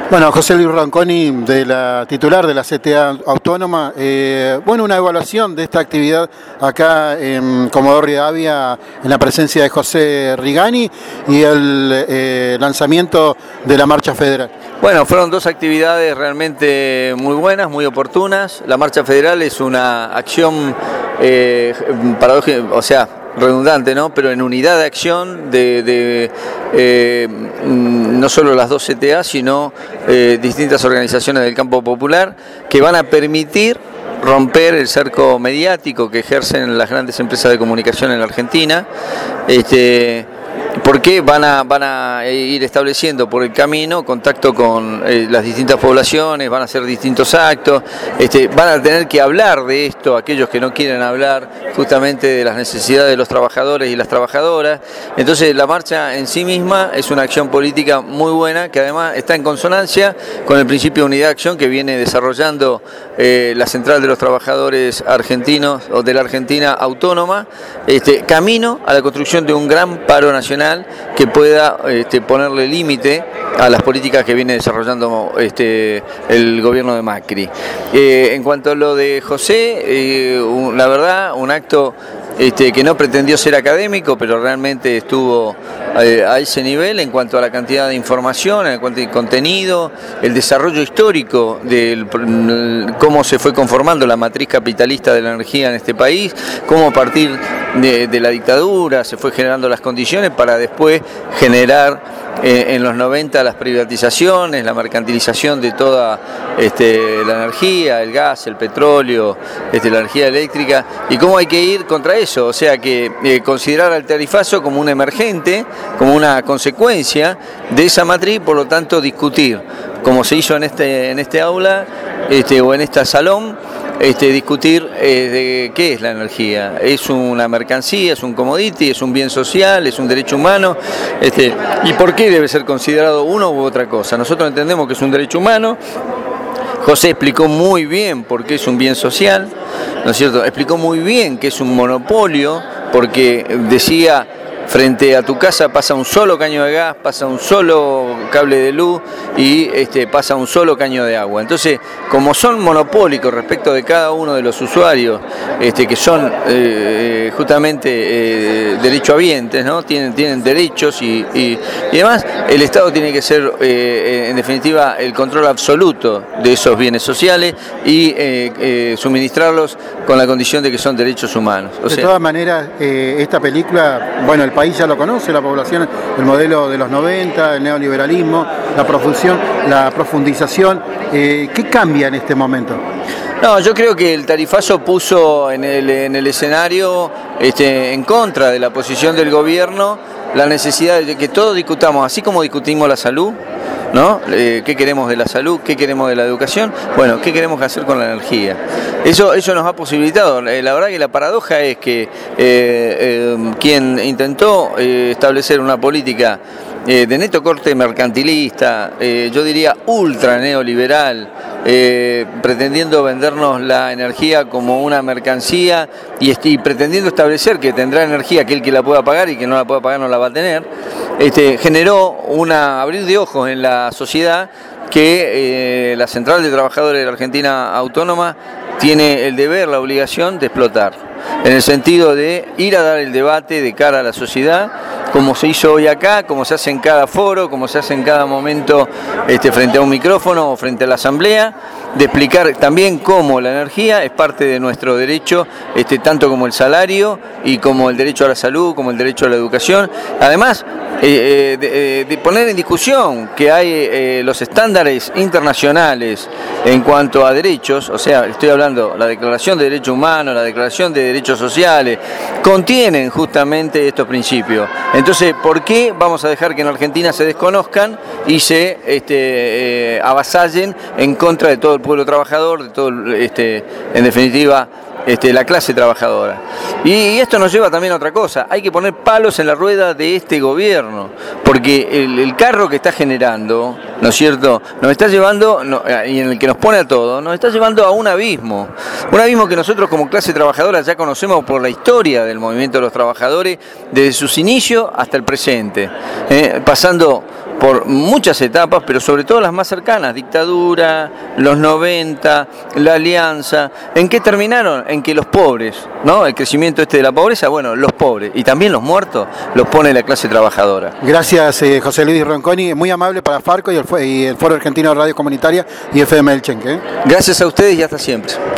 Bueno, José Luis Ronconi, de la titular de la CTA Autónoma, una evaluación de esta actividad acá en Comodoro Rivadavia en la presencia de José Rigani y el lanzamiento de la Marcha Federal. Bueno, fueron dos actividades realmente muy buenas, muy oportunas. La Marcha Federal es una acción paradójica, redundante, ¿no? Pero en unidad de acción no solo las dos CTA, sino distintas organizaciones del campo popular que van a permitir romper el cerco mediático que ejercen las grandes empresas de comunicación en la Argentina, porque van a ir estableciendo por el camino contacto con las distintas poblaciones, van a hacer distintos actos, van a tener que hablar de esto aquellos que no quieren hablar justamente de las necesidades de los trabajadores y las trabajadoras. Entonces la marcha en sí misma es una acción política muy buena que además está en consonancia con el principio de unidad de acción que viene desarrollando la Central de los Trabajadores Argentinos o de la Argentina Autónoma, camino a la construcción de un gran paro nacional que pueda ponerle límite a las políticas que viene desarrollando el gobierno de Macri. En cuanto a lo de José, la verdad, un acto que no pretendió ser académico, pero realmente estuvo a ese nivel en cuanto a la cantidad de información, en cuanto al contenido, el desarrollo histórico de cómo se fue conformando la matriz capitalista de la energía en este país, cómo a partir de la dictadura se fue generando las condiciones para después generar en los 90 las privatizaciones, la mercantilización de toda la energía, el gas, el petróleo, la energía eléctrica, y cómo hay que ir contra eso, o sea que considerar al tarifazo como un emergente, como una consecuencia de esa matriz, por lo tanto discutir, como se hizo en este aula o en este salón, discutir de qué es la energía. ¿Es una mercancía, es un commodity, es un bien social, es un derecho humano? ¿Y por qué debe ser considerado uno u otra cosa? Nosotros entendemos que es un derecho humano. José explicó muy bien por qué es un bien social, ¿no es cierto? Explicó muy bien que es un monopolio, porque decía: frente a tu casa pasa un solo caño de gas, pasa un solo cable de luz y pasa un solo caño de agua. Entonces, como son monopólicos respecto de cada uno de los usuarios, que son justamente derechohabientes, ¿no? Tienen derechos y además el Estado tiene que ser, en definitiva, el control absoluto de esos bienes sociales y suministrarlos con la condición de que son derechos humanos. De todas maneras, esta película, el país ya lo conoce, la población, el modelo de los 90, el neoliberalismo, la profundización. ¿Qué cambia en este momento? No, yo creo que el tarifazo puso en el escenario, en contra de la posición del gobierno, la necesidad de que todos discutamos, así como discutimos la salud, ¿no? ¿Qué queremos de la salud? ¿Qué queremos de la educación? Bueno, ¿qué queremos hacer con la energía? Eso nos ha posibilitado. La verdad que la paradoja es que quien intentó establecer una política de neto corte mercantilista, yo diría ultra neoliberal, pretendiendo vendernos la energía como una mercancía y pretendiendo establecer que tendrá energía aquel que la pueda pagar y que no la pueda pagar no la va a tener, generó un abrir de ojos en la sociedad que la Central de Trabajadores de la Argentina Autónoma tiene el deber, la obligación de explotar, en el sentido de ir a dar el debate de cara a la sociedad, como se hizo hoy acá, como se hace en cada foro, como se hace en cada momento frente a un micrófono o frente a la asamblea, de explicar también cómo la energía es parte de nuestro derecho, tanto como el salario y como el derecho a la salud, como el derecho a la educación. Además, de poner en discusión que hay los estándares internacionales en cuanto a derechos, o sea, estoy hablando la Declaración de Derechos Humanos, la Declaración de Derechos Sociales, contienen justamente estos principios. Entonces, ¿por qué vamos a dejar que en Argentina se desconozcan y se avasallen en contra de todo el pueblo trabajador, de todo, en definitiva, la clase trabajadora? Y esto nos lleva también a otra cosa: hay que poner palos en la rueda de este gobierno, porque el carro que está generando, ¿no es cierto?, nos está llevando, y en el que nos pone a todos, nos está llevando a un abismo que nosotros como clase trabajadora ya conocemos por la historia del movimiento de los trabajadores, desde sus inicios hasta el presente, pasando por muchas etapas, pero sobre todo las más cercanas, dictadura, los 90, la alianza. ¿En qué terminaron? En que los pobres, ¿no? El crecimiento de la pobreza, bueno, los pobres y también los muertos los pone la clase trabajadora. Gracias, José Luis Ronconi, muy amable para Farco y el Foro Argentino de Radio Comunitaria y FM El Chenque. Gracias a ustedes y hasta siempre.